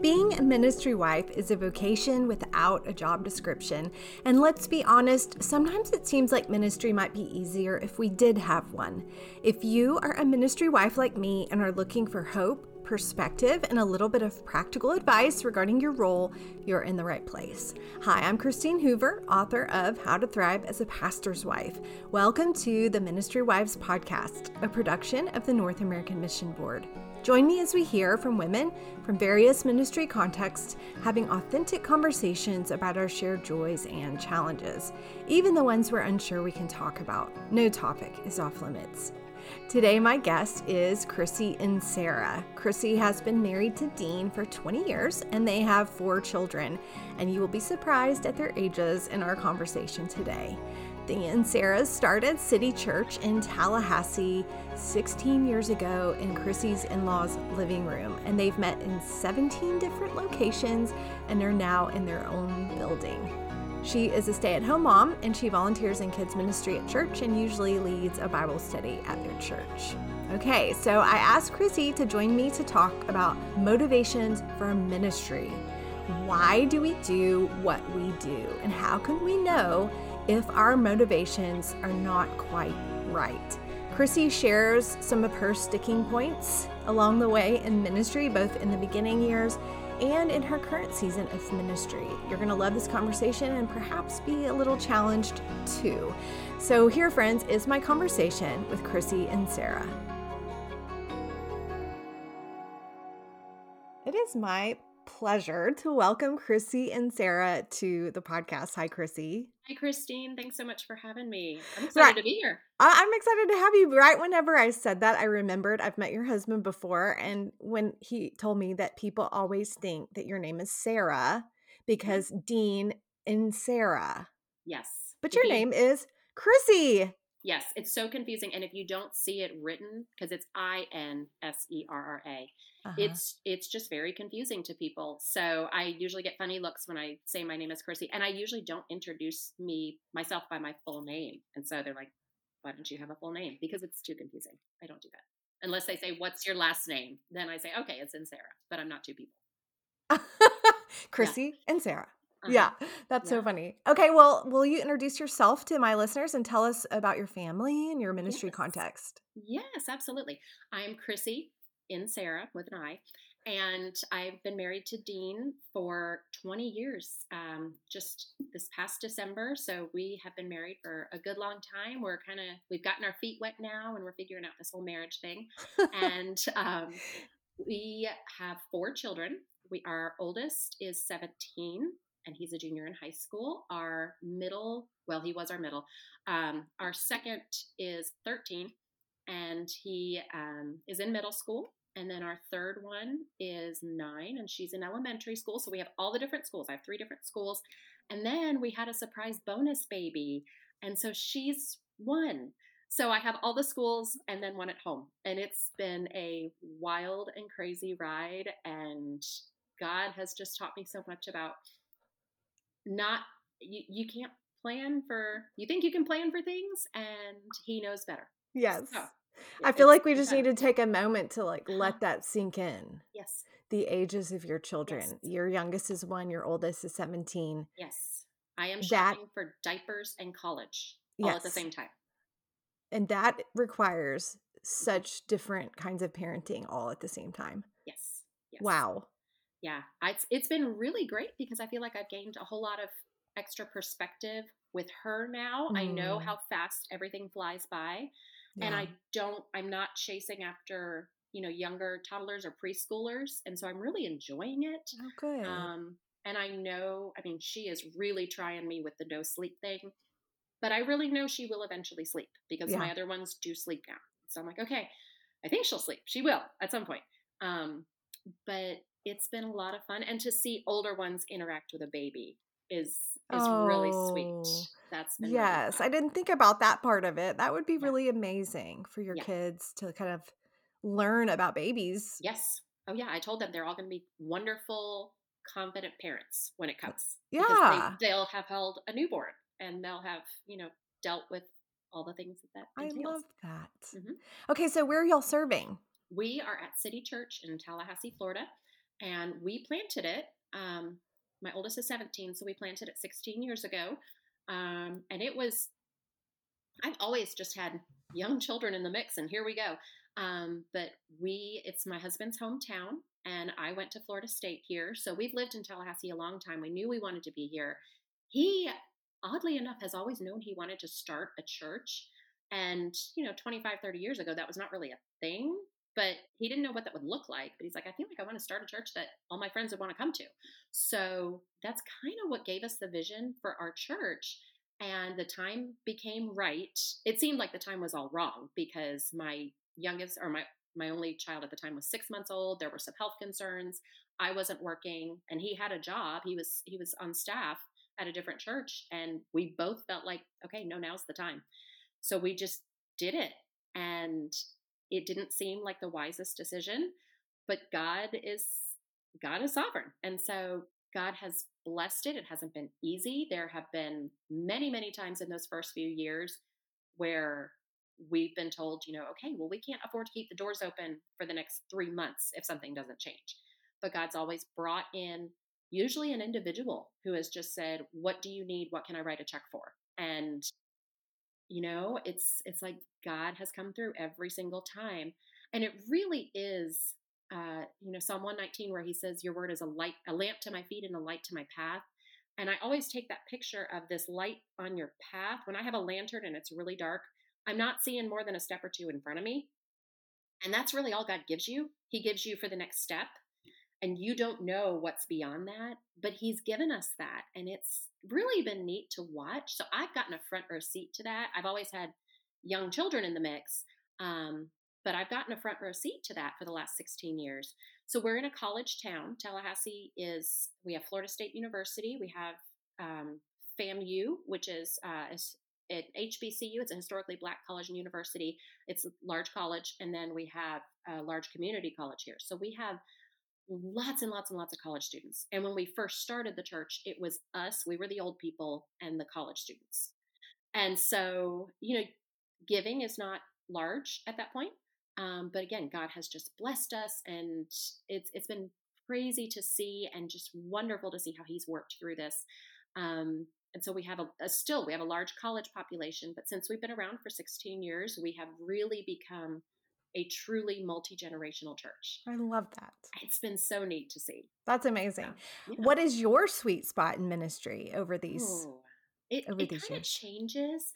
Being a ministry wife is a vocation without a job description. And let's be honest, sometimes it seems like ministry might be easier if we did have one. If you are a ministry wife like me and are looking for hope, perspective, and a little bit of practical advice regarding your role, you're in the right place. Hi, I'm Christine Hoover, author of How to Thrive as a Pastor's Wife. Welcome to the Ministry Wives Podcast, a production of the North American Mission Board. Join me as we hear from women from various ministry contexts, having authentic conversations about our shared joys and challenges, even the ones we're unsure we can talk about. No topic is off limits. Today, my guest is Chrissy and Sarah. Chrissy has been married to Dean for 20 years, and they have 4 children, and you will be surprised at their ages in our conversation today. Dean and Sarah started City Church in Tallahassee 16 years ago in Chrissy's in-laws' living room, and they've met in 17 different locations, and they're now in their own building. She is a stay-at-home mom, and she volunteers in kids ministry at church and usually leads a Bible study at their church. Okay, so I asked Chrissy to join me to talk about motivations for ministry. Why do we do what we do? And how can we know if our motivations are not quite right? Chrissy shares some of her sticking points along the way in ministry, both in the beginning years and in her current season of ministry. You're going to love this conversation and perhaps be a little challenged too. So here, friends, is my conversation with Chrissy and Sarah. It is my pleasure to welcome Chrissy and Sarah to the podcast. Hi, Chrissy. Hi, Christine. Thanks so much for having me. I'm excited to be here. I'm excited to have you. Right whenever I said that, I remembered I've met your husband before. And when he told me that people always think that your name is Sarah because Dean and Sarah. Yes. But your name is Chrissy. Yes, it's so confusing. And if you don't see it written, because it's Inserra, it's just very confusing to people. So I usually get funny looks when I say my name is Chrissy. And I usually don't introduce myself by my full name. And so they're like, why don't you have a full name? Because it's too confusing. I don't do that. Unless they say, what's your last name? Then I say, okay, it's Inserra. But I'm not two people. Chrissy and Sarah. Uh-huh. Yeah, that's so funny. Okay, well, will you introduce yourself to my listeners and tell us about your family and your ministry context? Yes, absolutely. I'm Chrissy Inserra with an I, and I've been married to Dean for 20 years, just this past December. So we have been married for a good long time. We've gotten our feet wet now, and we're figuring out this whole marriage thing. And we have 4 children. Our oldest is 17, and he's a junior in high school. Our middle, well, he was our middle. Our second is 13, and he is in middle school. And then our third one is 9, and she's in elementary school. So we have all the different schools. I have 3 different schools. And then we had a surprise bonus baby. And so she's 1. So I have all the schools and then 1 at home. And it's been a wild and crazy ride. And God has just taught me so much about you can't plan for, you think you can plan for things, and he knows better. Yes. So, I feel like we just need to take a moment to let that sink in. Yes. The ages of your children. Yes. Your youngest is 1, your oldest is 17. Yes. I am shopping for diapers and college all at the same time. And that requires such different kinds of parenting all at the same time. Yes. Wow. Yeah. It's been really great because I feel like I've gained a whole lot of extra perspective with her now. I know how fast everything flies by. Yeah. And I'm not chasing after, younger toddlers or preschoolers. And so I'm really enjoying it. Oh, good. And I know, she is really trying me with the no sleep thing, but I really know she will eventually sleep because my other ones do sleep now. So I'm like, okay, I think she'll sleep. She will at some point. But it's been a lot of fun. And to see older ones interact with a baby is really sweet. That's been really fun. I didn't think about that part of it. That would be really amazing for your kids to kind of learn about babies. Yes. Oh yeah. I told them they're all going to be wonderful, confident parents when it comes. Yeah. Because they'll have held a newborn and they'll have, dealt with all the things that entails. I love that. Mm-hmm. Okay. So where are y'all serving? We are at City Church in Tallahassee, Florida. and we planted it. My oldest is 17, so we planted it 16 years ago. And I've always just had young children in the mix, and here we go. But it's my husband's hometown, and I went to Florida State here. So we've lived in Tallahassee a long time. We knew we wanted to be here. He, oddly enough, has always known he wanted to start a church. And, 25, 30 years ago, that was not really a thing, but he didn't know what that would look like. But he's like, I feel like I want to start a church that all my friends would want to come to. So that's kind of what gave us the vision for our church, and the time became right. It seemed like the time was all wrong because my youngest, or my only child at the time, was 6 months old. There were some health concerns. I wasn't working, and he had a job. He was on staff at a different church, and we both felt like, okay, no, now's the time. So we just did it, and it didn't seem like the wisest decision, but God is sovereign. And so God has blessed it. It hasn't been easy. There have been many, many times in those first few years where we've been told, okay, well, we can't afford to keep the doors open for the next 3 months if something doesn't change. But God's always brought in usually an individual who has just said, what do you need? What can I write a check for? And it's like God has come through every single time. And it really is, Psalm 119, where he says, your word is a lamp to my feet and a light to my path. And I always take that picture of this light on your path. When I have a lantern and it's really dark, I'm not seeing more than a step or two in front of me. And that's really all God gives you. He gives you for the next step, and you don't know what's beyond that, but he's given us that. And it's really been neat to watch. So I've gotten a front row seat to that. I've always had young children in the mix, but I've gotten a front row seat to that for the last 16 years. So we're in a college town. We have Florida State University. We have FAMU, which is at HBCU. It's a historically Black college and university. It's a large college. And then we have a large community college here. So we have lots and lots and lots of college students. And when we first started the church, it was us. We were the old people and the college students. And so, giving is not large at that point. But again, God has just blessed us, and it's been crazy to see, and just wonderful to see how he's worked through this. And so we have we have a large college population, but since we've been around for 16 years, we have really become a truly multi-generational church. I love that. It's been so neat to see. That's amazing. Yeah. What is your sweet spot in ministry over these It kind years? of changes.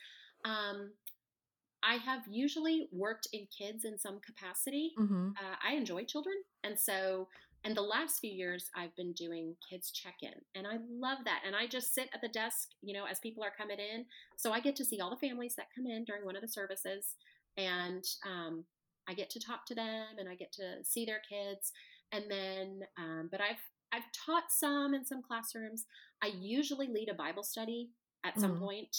I have usually worked in kids in some capacity. Mm-hmm. I enjoy children. And the last few years I've been doing kids check-in, and I love that. And I just sit at the desk, as people are coming in. So I get to see all the families that come in during one of the services, and I get to talk to them, and I get to see their kids. And then, but I've taught some in some classrooms. I usually lead a Bible study at some point.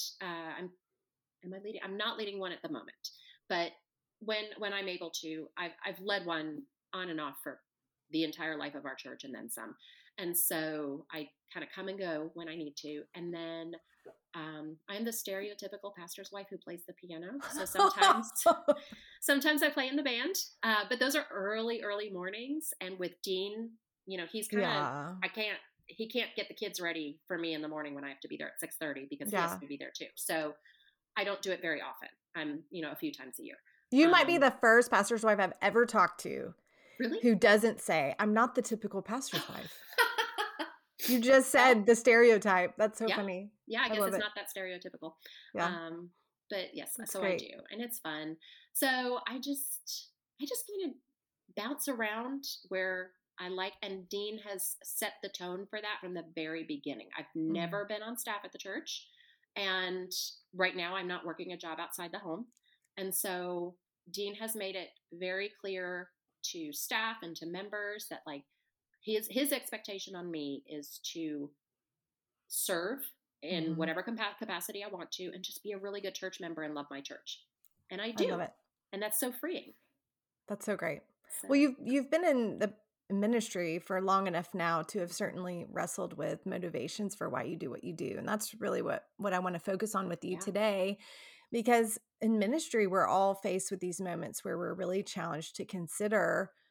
I'm not leading one at the moment, but when I'm able to, I've led one on and off for the entire life of our church, and then some. And so I kind of come and go when I need to. And then I'm the stereotypical pastor's wife who plays the piano. So sometimes I play in the band, but those are early mornings. And with Dean, he's kind of, he can't get the kids ready for me in the morning when I have to be there at 6:30 because he has to be there too. So I don't do it very often. I'm, a few times a year. You might be the first pastor's wife I've ever talked to. Really? Who doesn't say, I'm not the typical pastor's wife. You just said the stereotype. That's so funny. Yeah, I guess it's not that stereotypical. Yeah. But yes, That's so great. I do. And it's fun. So I just kind of bounce around where I like, and Dean has set the tone for that from the very beginning. I've never been on staff at the church. And right now I'm not working a job outside the home. And so Dean has made it very clear to staff and to members that his expectation on me is to serve in whatever capacity I want to, and just be a really good church member and love my church. And I do. I love it. And that's so freeing. That's so great. So. Well, you've been in the ministry for long enough now to have certainly wrestled with motivations for why you do what you do. And that's really what I want to focus on with you today, because in ministry, we're all faced with these moments where we're really challenged to consider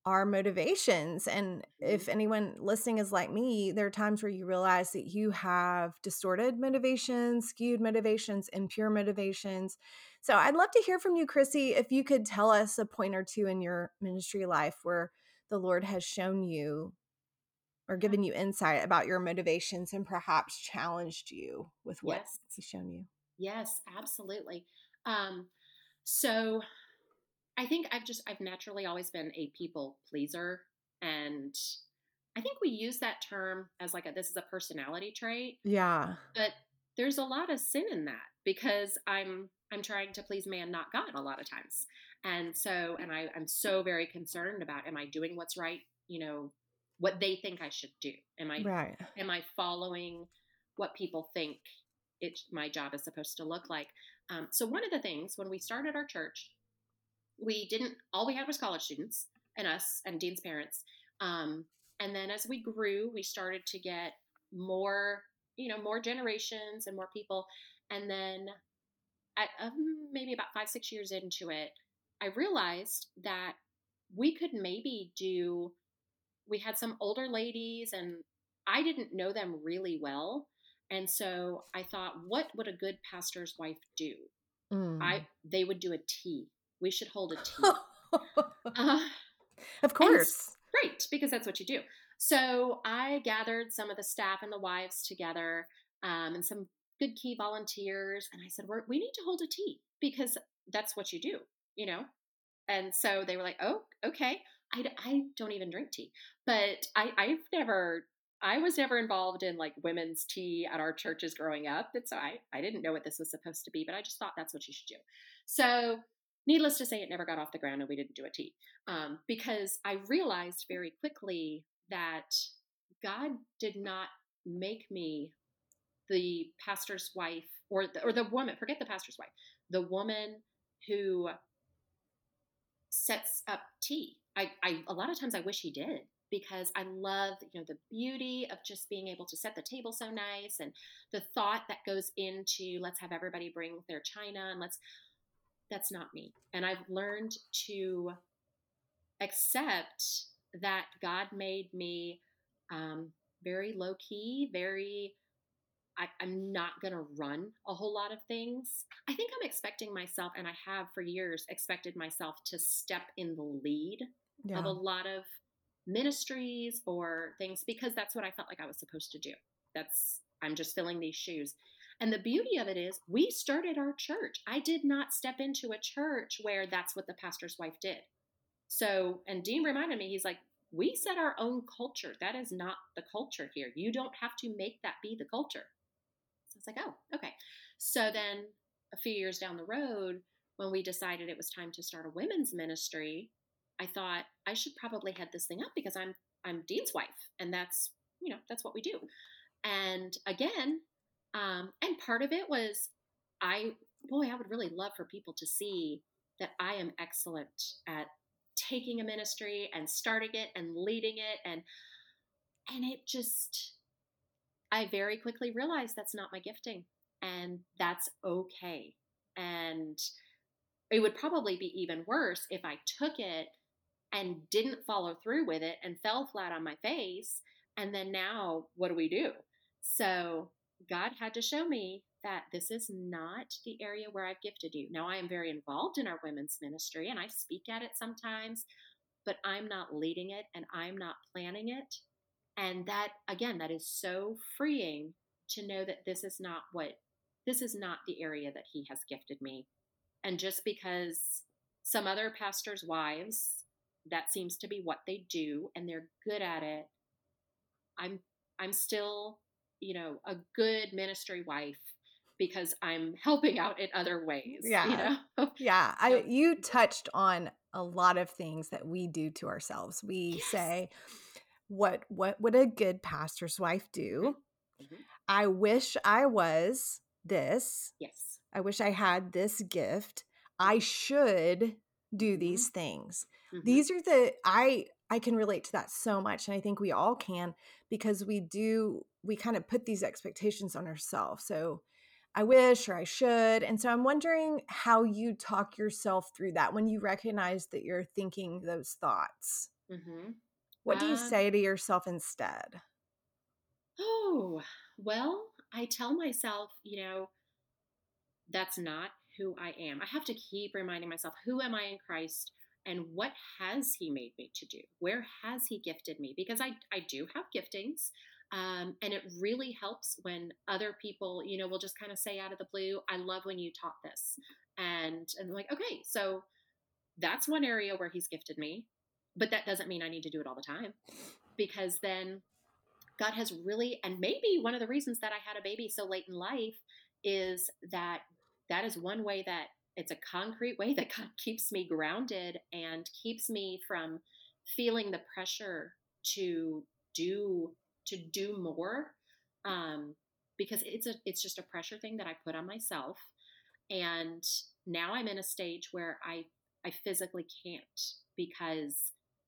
our motivations. And Mhm. if anyone listening is like me, there are times where you realize that you have distorted motivations, skewed motivations, impure motivations. So I'd love to hear from you, Chrissy, if you could tell us a point or two in your ministry life where the Lord has shown you or Yeah. given you insight about your motivations and perhaps challenged you with what Yes. He's shown you. Yes, absolutely. Um, so I think I've naturally always been a people pleaser. And I think we use that term as like this is a personality trait, Yeah. but there's a lot of sin in that because I'm trying to please man, not God a lot of times. And so, I'm so very concerned about, am I doing what's right? What they think I should do. Right. Am I following what people think my job is supposed to look like? So one of the things when we started our church, we didn't, all we had was college students and us and Dean's parents. Um, and then as we grew, we started to get more, more generations and more people. And then at maybe about 5, 6 years into it, I realized that we could maybe we had some older ladies and I didn't know them really well. And so I thought, what would a good pastor's wife do? Mm. They would do a tea. We should hold a tea. Uh, Of and course. great, because that's what you do. So I gathered some of the staff and the wives together, and some good key volunteers. And I said, we need to hold a tea because that's what you do, you know? And so they were like, oh, okay. I don't even drink tea, but I was never involved in like women's tea at our churches growing up. And so I didn't know what this was supposed to be, but I just thought that's what you should do. So needless to say, it never got off the ground and we didn't do a tea, because I realized very quickly that God did not make me the pastor's wife or the woman, forget the pastor's wife, the woman who sets up tea. A lot of times I wish he did because I love, the beauty of just being able to set the table so nice and the thought that goes into let's have everybody bring their china and that's not me. And I've learned to accept that God made me um, very low key, I'm not going to run a whole lot of things. I think I'm expecting myself, and I have for years expected myself to step in the lead of a Yeah. lot of ministries or things because that's what I felt like I was supposed to do. I'm just filling these shoes. And the beauty of it is, we started our church. I did not step into a church where that's what the pastor's wife did. So, and Dean reminded me, he's like, we set our own culture. That is not the culture here. You don't have to make that be the culture. So I was like, oh, okay. So then a few years down the road, when we decided it was time to start a women's ministry, I thought I should probably head this thing up because I'm Dean's wife, and that's what we do. And again, and part of it was I would really love for people to see that I am excellent at taking a ministry and starting it and leading it, and it just I very quickly realized that's not my gifting, and that's okay. And it would probably be even worse if I took it and didn't follow through with it and fell flat on my face. And then now, what do we do? So, God had to show me that this is not the area where I've gifted you. Now, I am very involved in our women's ministry and I speak at it sometimes, but I'm not leading it and I'm not planning it. And that, again, that is so freeing to know that this is not the area that He has gifted me. And just because some other pastors' wives, that seems to be what they do and they're good at it, I'm I'm still, a good ministry wife because I'm helping out in other ways, Yeah. Yeah. So You touched on a lot of things that we do to ourselves. We yes. say, what would a good pastor's wife Hmm. do? Hmm. I wish I was this. Yes. I wish I had this gift. I Hmm. should do Hmm. these things. Hmm. These are I can relate to that so much, and I think we all can, because we kind of put these expectations on ourselves. So I wish, or I should. And so I'm wondering how you talk yourself through that when you recognize that you're thinking those thoughts. Mm-hmm. What do you Um, say to yourself instead? oh, well, I tell myself, that's not who I am. I have to keep reminding myself, who am I in Christ and what has he made me to do? Where has he gifted me? Because I do have giftings. And it really helps when other people, will just kind of say out of the blue, I love when you taught this. And I'm like, okay, so that's one area where he's gifted me. But that doesn't mean I need to do it all the time, because then God has really, and maybe one of the reasons that I had a baby so late in life is that is one way that it's a concrete way that God keeps me grounded and keeps me from feeling the pressure to do to do more, um, because it's just a pressure thing that I put on myself. And now I'm in a stage where I physically can't, because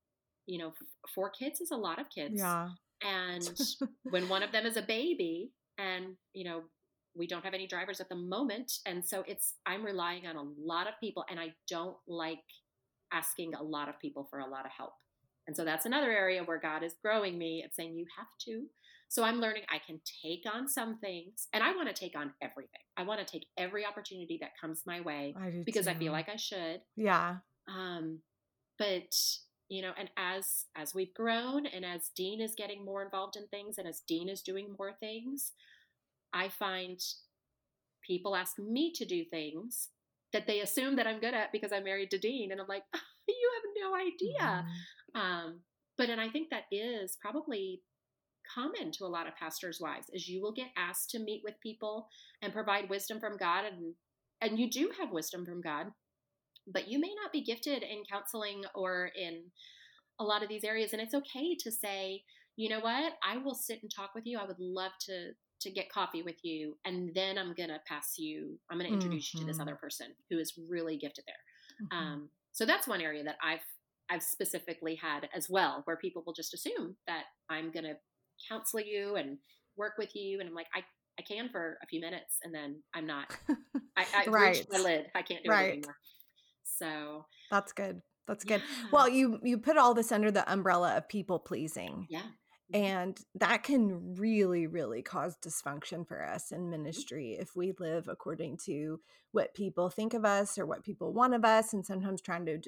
4 kids is a lot of kids. Yeah. And when one of them is a baby, and, we don't have any drivers at the moment. And so I'm relying on a lot of people, and I don't like asking a lot of people for a lot of help. And so that's another area where God is growing me and saying, you have to. So I'm learning I can take on some things, and I want to take on everything. I want to take every opportunity that comes my way I do because I feel too. like I should. Yeah. Um, but and as we've grown, and as Dean is getting more involved in things, and as Dean is doing more things, I find people ask me to do things that they assume that I'm good at because I'm married to Dean, and I'm like, you have no idea. Mhm. um, and I think that is probably common to a lot of pastors' wives, is you will get asked to meet with people and provide wisdom from God, and you do have wisdom from God, but you may not be gifted in counseling or in a lot of these areas. And it's okay to say, you know what, I will sit and talk with you. I would love to get coffee with you, and then I'm going to introduce you to this other Mhm. person who is really gifted there. Mhm. So that's one area that I've specifically had as well, where people will just assume that I'm going to counsel you and work with you, and I'm like, I can for a few minutes, and then I'm not. I've reached Right. my lid. I can't do it Right. anymore. So That's good. That's good. yeah. Well, you put all this under the umbrella of people pleasing. Yeah. Mhm. And that can really, really cause dysfunction for us in Mhm. ministry if we live according to what people think of us or what people want of us. And sometimes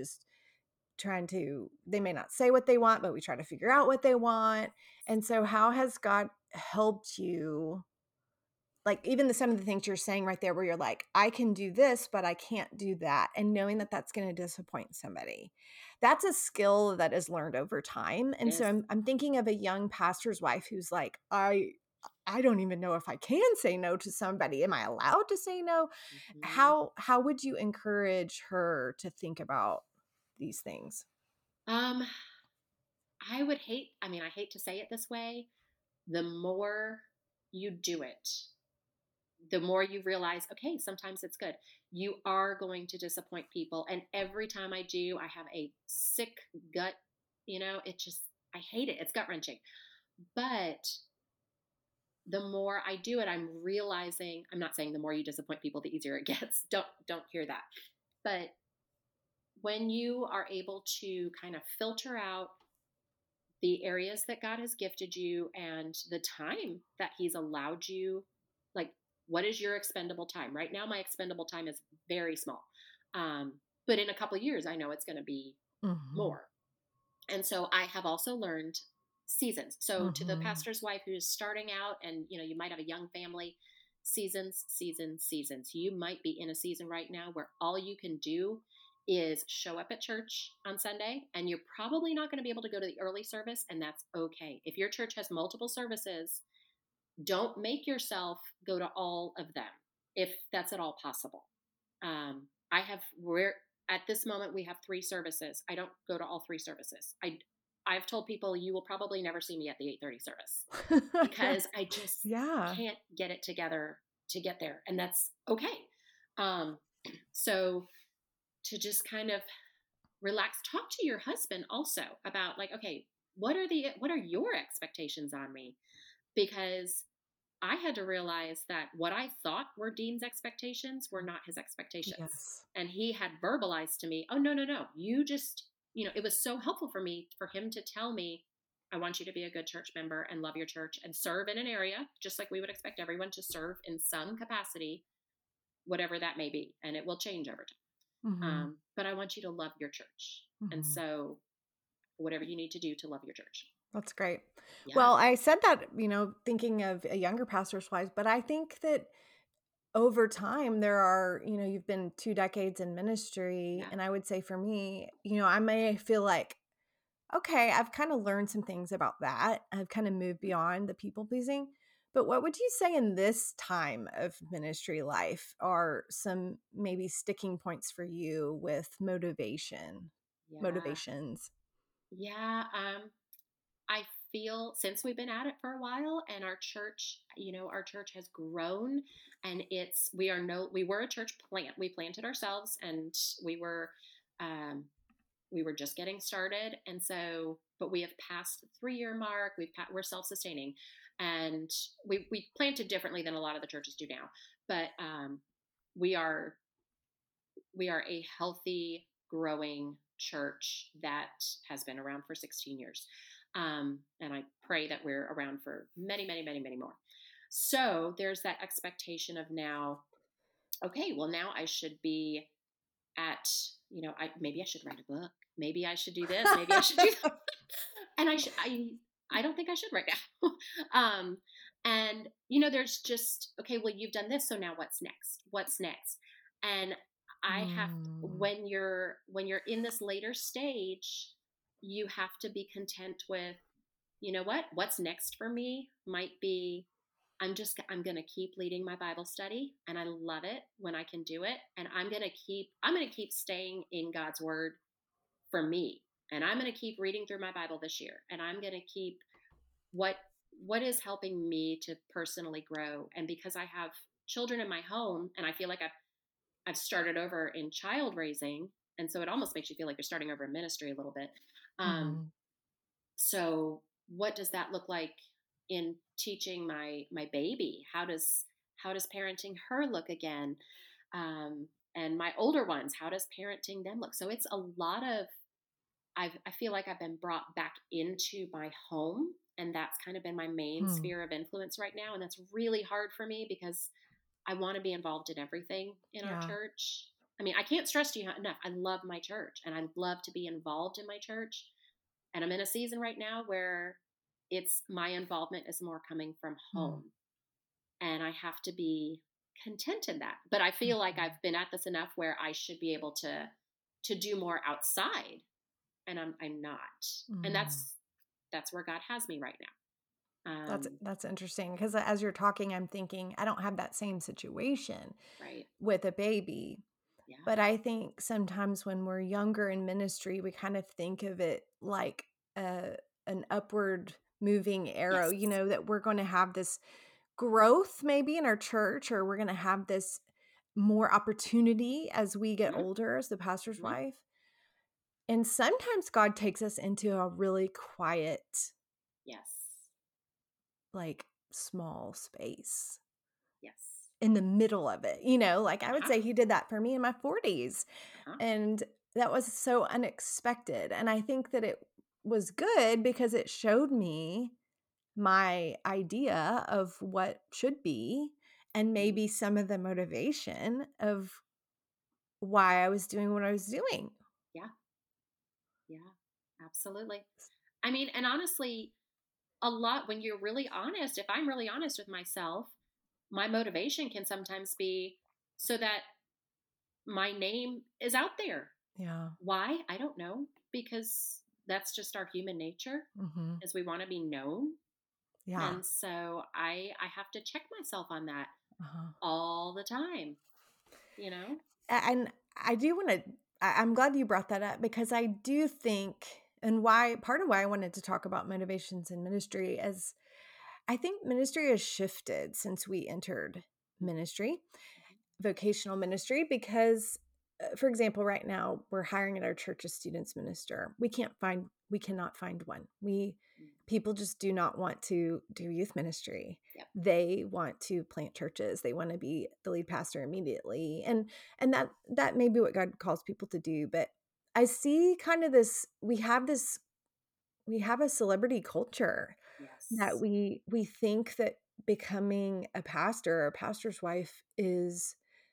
they may not say what they want, but we try to figure out what they want. And so, how has God helped you? Like, even some of the things you're saying right there, where you're like, I can do this, but I can't do that. And knowing that that's going to disappoint somebody. That's a skill that is learned over time. It And so is. I'm thinking of a young pastor's wife who's like, I don't even know if I can say no to somebody. Am I allowed to say no? Mhm. How would you encourage her to think about these things? Um, I hate to say it this way. The more you do it, the more you realize, okay, sometimes it's good. You are going to disappoint people. And every time I do, I have a sick gut. I hate it. It's gut wrenching. But the more I do it, I'm realizing, I'm not saying the more you disappoint people, the easier it gets. Don't hear that. But when you are able to kind of filter out the areas that God has gifted you and the time that He's allowed you, like, what is your expendable time? Right now, my expendable time is very small. Um, but in a couple of years, I know it's going to be Mhm. more. And so I have also learned seasons. So to the Mhm. pastor's wife who's starting out, and you might have a young family, seasons, seasons, seasons. You might be in a season right now where all you can do is show up at church on Sunday, and you're probably not going to be able to go to the early service, and that's okay. If your church has multiple services, don't make yourself go to all of them if that's at all possible. We're at this moment we have 3 services. I don't go to all 3 services. I've told people you will probably never see me at the 8:30 service because I just Yeah. can't get it together to get there, and that's okay. Um, so to just kind of relax, talk to your husband also about, like, okay, what are your expectations on me? Because I had to realize that what I thought were Dean's expectations were not his expectations. Yes. And he had verbalized to me, oh, no, no, no. it was so helpful for me for him to tell me, I want you to be a good church member and love your church and serve in an area, just like we would expect everyone to serve in some capacity, whatever that may be. And it will change over time. Hmm. But I want you to love your church. And Hmm. so, whatever you need to do to love your church. That's great. Yeah. Well, I said that, thinking of a younger pastor's wife, but I think that over time there are, you've been 2 decades in ministry. Yeah. And I would say for me, I may feel like, okay, I've kind of learned some things about that. I've kind of moved beyond the people pleasing. But what would you say in this time of ministry life are some maybe sticking points for you with Yeah. motivations? Yeah. I feel since we've been at it for a while and our church has grown, and we were a church plant. We planted ourselves, and we were, um, we were just getting started. And so, but we have passed the 3-year mark. We're self-sustaining, and we planted differently than a lot of the churches do now. But we are we are a healthy, growing church that has been around for 16 years. And I pray that we're around for many, many, many, many more. So there's that expectation of now, okay, well, now I should be at, maybe I should write a book. Maybe I should do this. Maybe I should do that. And I don't think I should right now. And there's just, okay, well, you've done this. So now what's next? What's next? And Mm. when you're in this later stage, you have to be content with, what's next for me might be, I'm going to keep leading my Bible study, and I love it when I can do it. And I'm going to keep staying in God's word for me. And I'm going to keep reading through my Bible this year, and I'm going to keep what what is helping me to personally grow. And because I have children in my home, and I feel like I've started over in child raising, and so it almost makes you feel like you're starting over in ministry a little bit. Um, Mhm. so what does that look like in teaching my baby? How does parenting her look again? And my older ones, how does parenting them look? So it's a lot of, I feel like I've been brought back into my home, and that's kind of been my main Hmm. sphere of influence right now. And that's really hard for me because I want to be involved in everything in our Yeah. church. I mean, I can't stress to you enough. I love my church, and I love to be involved in my church. And I'm in a season right now where it's my involvement is more coming from Hmm. home, and I have to be content in that. But I feel like Mhm. I've been at this enough where I should be able to do more outside, and I'm not. And Mm. that's where God has me right now. That's interesting because as you're talking, I'm thinking I don't have that same situation Right. with a baby, Yeah. but I think sometimes when we're younger in ministry, we kind of think of it like an upward moving arrow, Yes. that we're going to have this growth maybe in our church, or we're going to have this more opportunity as we get Hmm. older as the pastor's Hmm. wife. And sometimes God takes us into a really quiet, Yes. like small space Yes. in the middle of it. Like I would Uh-huh. say he did that for me in my 40s. Uh-huh. And that was so unexpected. And I think that it was good because it showed me my idea of what should be and Mhm. maybe some of the motivation of why I was doing what I was doing. Yeah. Yeah. Absolutely. I mean, and honestly, a lot when you're really honest, if I'm really honest with myself, my motivation can sometimes be so that my name is out there. Yeah. Why? I don't know, because that's just our human nature, Hmm. is we want to be known. Yeah. And so I have to check myself on that Uh-huh. all the time, you know? And I do want to, I'm glad you brought that up because I do think, and why part of why I wanted to talk about motivations in ministry is I think ministry has shifted since we entered ministry, vocational ministry, because, for example, right now we're hiring at our church a students minister. We cannot find one. Mhm. People just do not want to do youth ministry. Yep. They want to plant churches. They want to be the lead pastor immediately. And that may be what God calls people to do. But I see kind of this, we have a celebrity culture that Yes. we think that becoming a pastor or a pastor's wife is,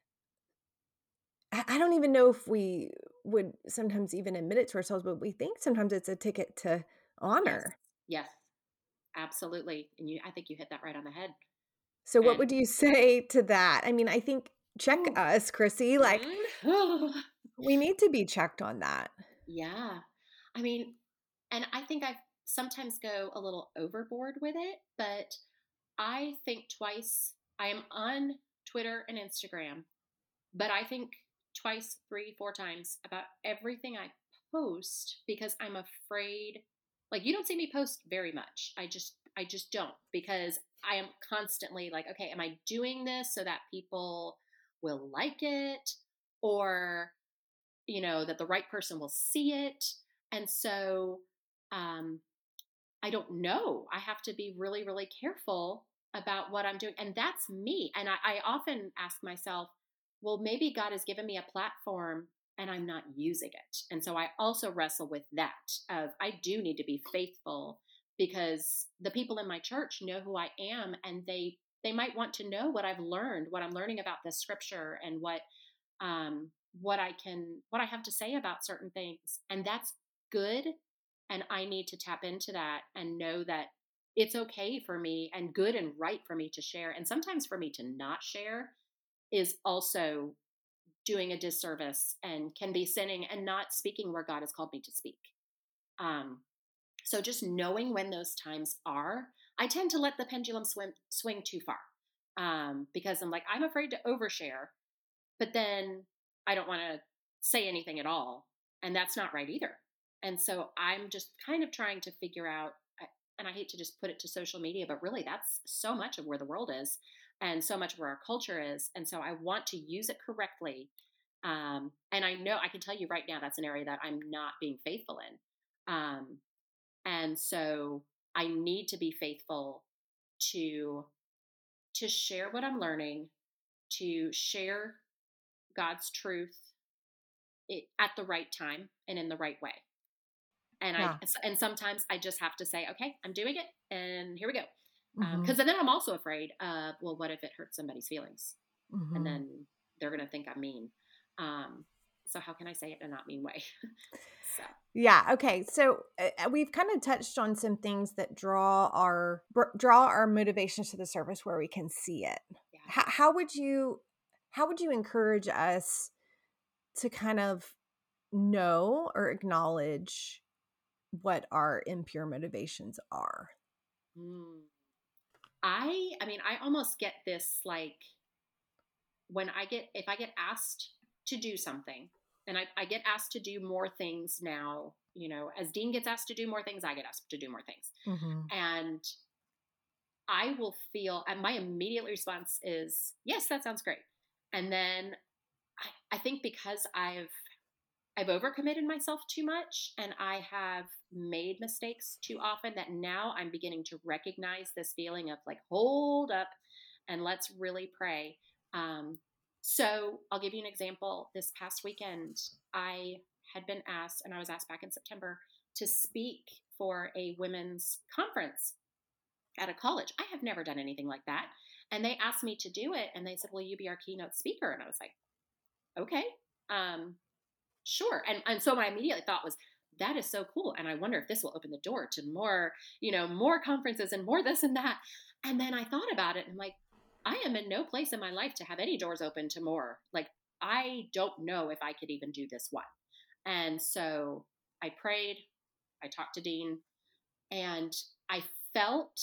I don't even know if we would sometimes even admit it to ourselves, but we think sometimes it's a ticket to Yes. honor. Yes. Absolutely. And I think you hit that right on the head. So what And would you say to that? I mean, I think check oh, us, Chrissy, like, mhm. we need to be checked on that. Yeah. I mean, and I think I sometimes go a little overboard with it, but I think twice. I am on Twitter and Instagram, but I think twice, three, four times about everything I post because I'm afraid. Like you don't see me post very much. I just don't because I am constantly like, okay, am I doing this so that people will like it or that the right person will see it? And so um I don't know. I have to be really, really careful about what I'm doing. And that's me. And I often ask myself, well, maybe God has given me a platform and I'm not using it. And so I also wrestle with that of I do need to be faithful because the people in my church know who I am and they might want to know what I've learned, what I'm learning about this scripture and what I have to say about certain things. And that's good. And I need to tap into that and know that it's okay for me and good and right for me to share. And sometimes for me to not share is also doing a disservice and can be sinning and not speaking where God has called me to speak. Um, so just knowing when those times are, I tend to let the pendulum swing too far because I'm like, I'm afraid to overshare, but then I don't want to say anything at all. And that's not right either. And so I'm just kind of trying to figure out, and I hate to just put it to social media, but really that's so much of where the world is and so much of where our culture is. And so I want to use it correctly. And I know I can tell you right now that's an area that I'm not being faithful in. And so I need to be faithful to share what I'm learning, to share God's truth at the right time and in the right way. Yeah. And sometimes I just have to say, okay, I'm doing it, and here we go. Mhm. Because then I'm also afraid of, well, what if it hurts somebody's feelings, and Mhm. then they're going to think I'm mean. Um, so how can I say it in a not mean way? So Yeah, okay, so, we've kinda touched on some things that draw our motivations to the surface where we can see it. yeah. How would you encourage us to kind of know or acknowledge what our impure motivations are? Mm. I mean, I almost get this like when if I get asked to do something, and I get asked to do more things now, as Dean gets asked to do more things, I get asked to do more things. Mhm. And I will feel, and my immediate response is, yes, that sounds great. And then I think because I've overcommitted myself too much and I have made mistakes too often that now I'm beginning to recognize this feeling of like, hold up and let's really pray. Um, so I'll give you an example. This past weekend, I had been asked, and I was asked back in September to speak for a women's conference at a college. I have never done anything like that. And they asked me to do it and they said, will you be our keynote speaker? And I was like, okay. Um, Sure. And so my immediate thought was, that is so cool. And I wonder if this will open the door to more, more conferences and more this and that. And then I thought about it and I'm like, I am in no place in my life to have any doors open to more. Like, I don't know if I could even do this one. And so I prayed, I talked to Dean, and I felt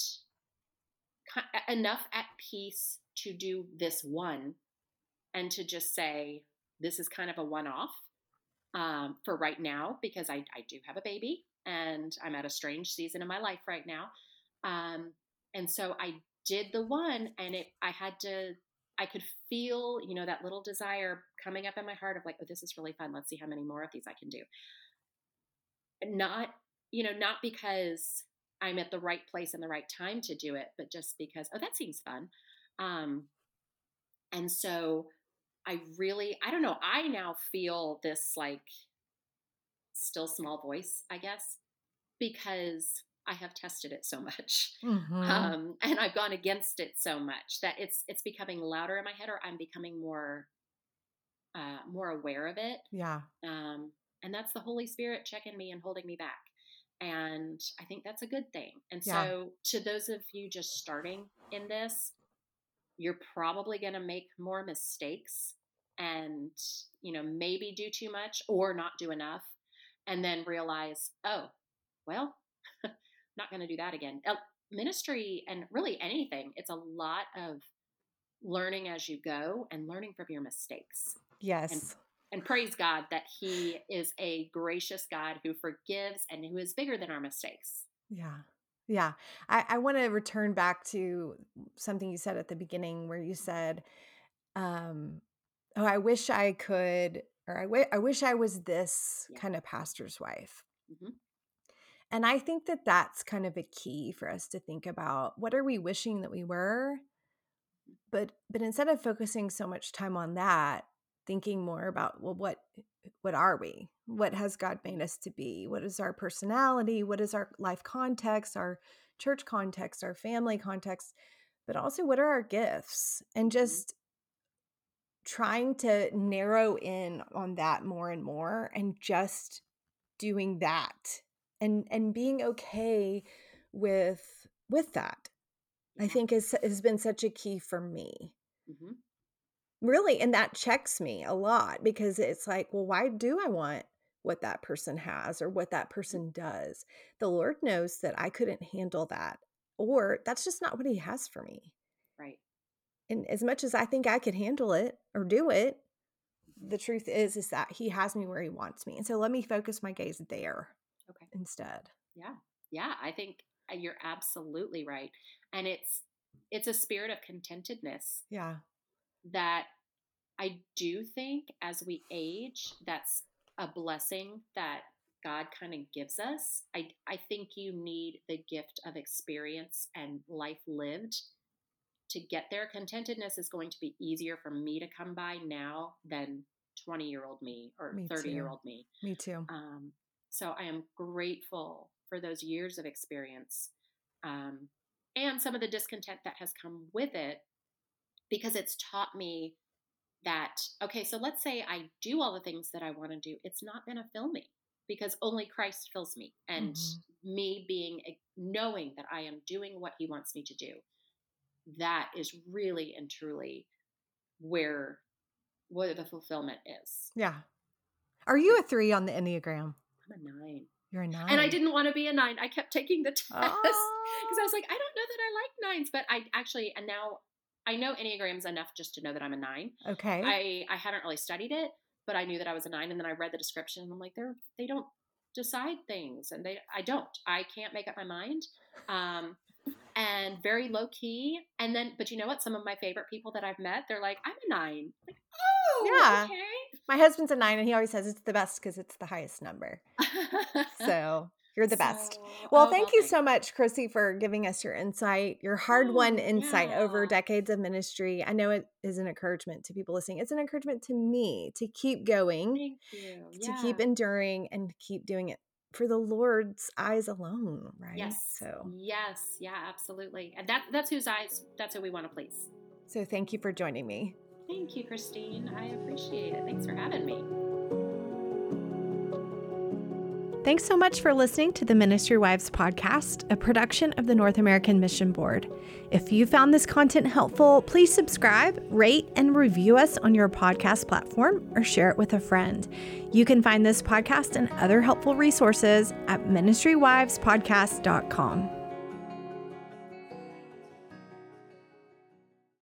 enough at peace to do this one and to just say, this is kind of a one off for right now because I do have a baby and I'm at a strange season in my life right now. Um, and so I did the one, and I could feel, that little desire coming up in my heart of like, oh, this is really fun. Let's see how many more of these I can do. Not, not because I'm at the right place and the right time to do it, but just because, oh, that seems fun. Um, and so I don't know, I now feel this like still small voice, I guess, because I have tested it so much. Mm-hmm. And I've gone against it so much that it's becoming louder in my head, or I'm becoming more aware of it. Yeah. And that's the Holy Spirit checking me and holding me back. And I think that's a good thing. And Yeah. so to those of you just starting in this, you're probably going to make more mistakes and, maybe do too much or not do enough, and then realize, oh, well, not going to do that again. Ministry and really anything, it's a lot of learning as you go and learning from your mistakes. Yes. And praise God that He is a gracious God who forgives and who is bigger than our mistakes. Yeah. Yeah. I want to return back to something you said at the beginning where you said, oh, I wish I could, or I wish I was this kind of pastor's wife. Mm-hmm. And I think that that's kind of a key for us to think about. What are we wishing that we were? But instead of focusing so much time on that, thinking more about, well, what are we? What has God made us to be? What is our personality? What is our life context, our church context, our family context? But also, what are our gifts? And just trying to narrow in on that more and more, and just doing that, and being okay with that. I think has been such a key for me. Mm-hmm. Really, and that checks me a lot, because it's like, well, why do I want what that person has or what that person does? The Lord knows that I couldn't handle that, or that's just not what He has for me. Right. And as much as I think I could handle it or do it, the truth is that He has me where He wants me. And so let me focus my gaze there instead. Yeah. Yeah. I think you're absolutely right. And it's a spirit of contentedness. Yeah. That I do think as we age, that's a blessing that God kind of gives us. I think you need the gift of experience and life lived to get there. Contentedness is going to be easier for me to come by now than 20-year-old me or 30-year-old me. Me too. So I am grateful for those years of experience, and some of the discontent that has come with it, because it's taught me that, okay, so let's say I do all the things that I want to do. It's not going to fill me, because only Christ fills me. And me knowing that I am doing what He wants me to do, that is really and truly where the fulfillment is. Yeah. Are you a 3 on the Enneagram? I'm a 9. You're a 9. And I didn't want to be a 9. I kept taking the test because I was like, I don't know that I like 9s, but and now I know Enneagrams enough just to know that I'm a 9. Okay. I haven't really studied it, but I knew that I was a 9, and then I read the description, and I'm like, they don't decide things, and I can't make up my mind. And very low key. And then, but you know what? Some of my favorite people that I've met, they're like, I'm a 9. Like, oh, yeah. Okay. My husband's a 9, and he always says it's the best because it's the highest number. So you're the best. Well, thank you so much, Chrissy, for giving us your insight, your hard-won insight over decades of ministry. I know it is an encouragement to people listening. It's an encouragement to me to keep going, thank you. To keep enduring, and keep doing it for the Lord's eyes alone, right? Yes. So yes, yeah, absolutely. And that's whose eyes, that's who we want to please. So thank you for joining me. Thank you, Christine. I appreciate it. Thanks for having me. Thanks so much for listening to the Ministry Wives podcast, a production of the North American Mission Board. If you found this content helpful, please subscribe, rate, and review us on your podcast platform, or share it with a friend. You can find this podcast and other helpful resources at ministrywivespodcast.com.